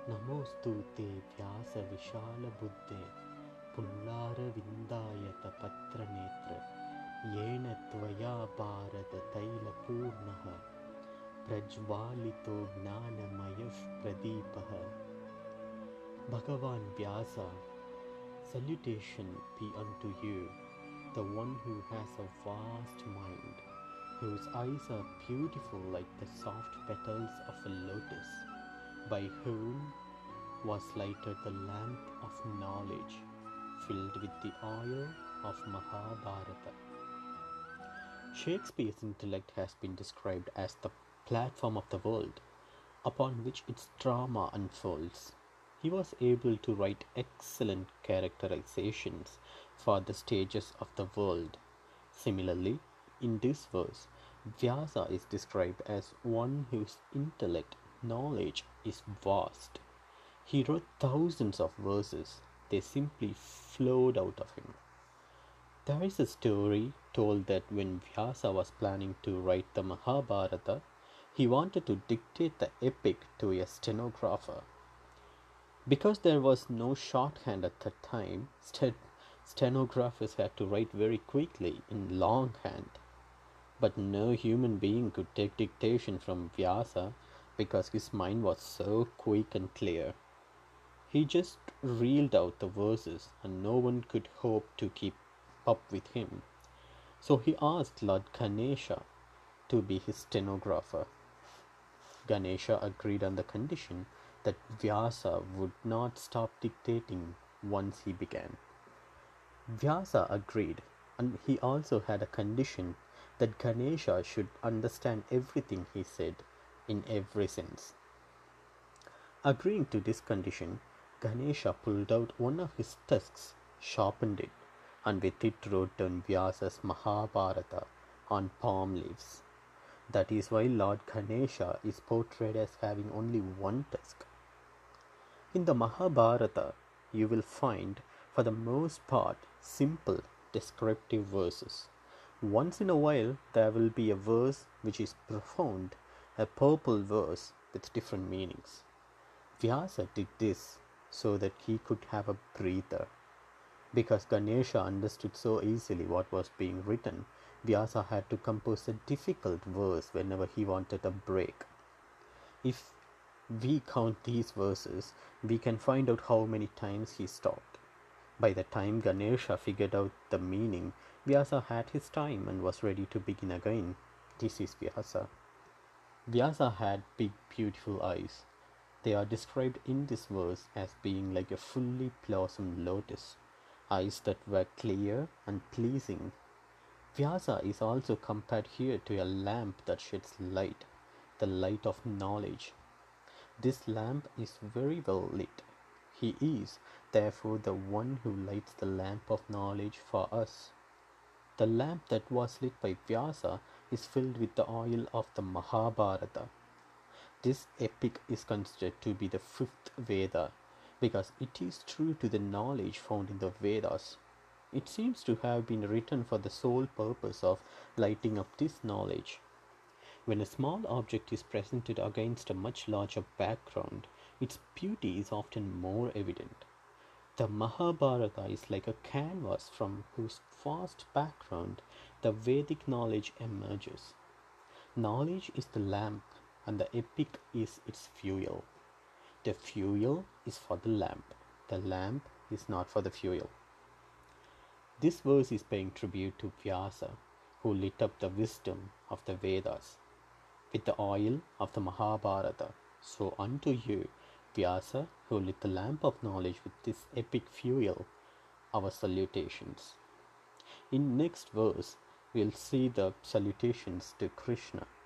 नमोऽस्तु ते व्यासविशालबुद्धे पुल्लारविन्दायतपत्रनेत्र येन त्वया भारततैलपूर्णः प्रज्वालितो ज्ञानमयः प्रदीपः. Bhagavan Vyasa, salutation be unto you, the one who has a vast mind, whose eyes are beautiful like the soft petals of a lotus, by whom was lighted the lamp of knowledge, filled with the oil of Mahabharata. Shakespeare's intellect has been described as the platform of the world, upon which its drama unfolds. He was able to write excellent characterizations for the stages of the world. Similarly, in this verse, Vyasa is described as one whose intellect, knowledge is vast. He wrote thousands of verses. They simply flowed out of him. There is a story told that when Vyasa was planning to write the Mahabharata, he wanted to dictate the epic to a stenographer. Because there was no shorthand at that time, stenographers had to write very quickly in longhand. But no human being could take dictation from Vyasa because his mind was so quick and clear. He just reeled out the verses and no one could hope to keep up with him. So he asked Lord Ganesha to be his stenographer. Ganesha agreed on the condition that Vyasa would not stop dictating once he began. Vyasa agreed, and he also had a condition that Ganesha should understand everything he said in every sense. Agreeing to this condition, Ganesha pulled out one of his tusks, sharpened it, and with it wrote down Vyasa's Mahabharata on palm leaves. That is why Lord Ganesha is portrayed as having only one tusk. In the Mahabharata, you will find, for the most part, simple descriptive verses. Once in a while, there will be a verse which is profound, a purple verse with different meanings. Vyasa did this so that he could have a breather. Because Ganesha understood so easily what was being written, Vyasa had to compose a difficult verse whenever he wanted a break. If we count these verses, we can find out how many times he stopped. By the time Ganesha figured out the meaning, Vyasa had his time and was ready to begin again. This is Vyasa. Vyasa had big, beautiful eyes. They are described in this verse as being like a fully blossomed lotus, eyes that were clear and pleasing. Vyasa is also compared here to a lamp that sheds light, the light of knowledge. This lamp is very well lit. He is, therefore, the one who lights the lamp of knowledge for us. The lamp that was lit by Vyasa is filled with the oil of the Mahabharata. This epic is considered to be the fifth Veda because it is true to the knowledge found in the Vedas. It seems to have been written for the sole purpose of lighting up this knowledge. When a small object is presented against a much larger background, its beauty is often more evident. The Mahabharata is like a canvas from whose vast background the Vedic knowledge emerges. Knowledge is the lamp, and the epic is its fuel. The fuel is for the lamp. The lamp is not for the fuel. This verse is paying tribute to Vyasa, who lit up the wisdom of the Vedas with the oil of the Mahabharata. So unto you, Vyasa, who lit the lamp of knowledge with this epic fuel, our salutations. In next verse, we'll see the salutations to Krishna.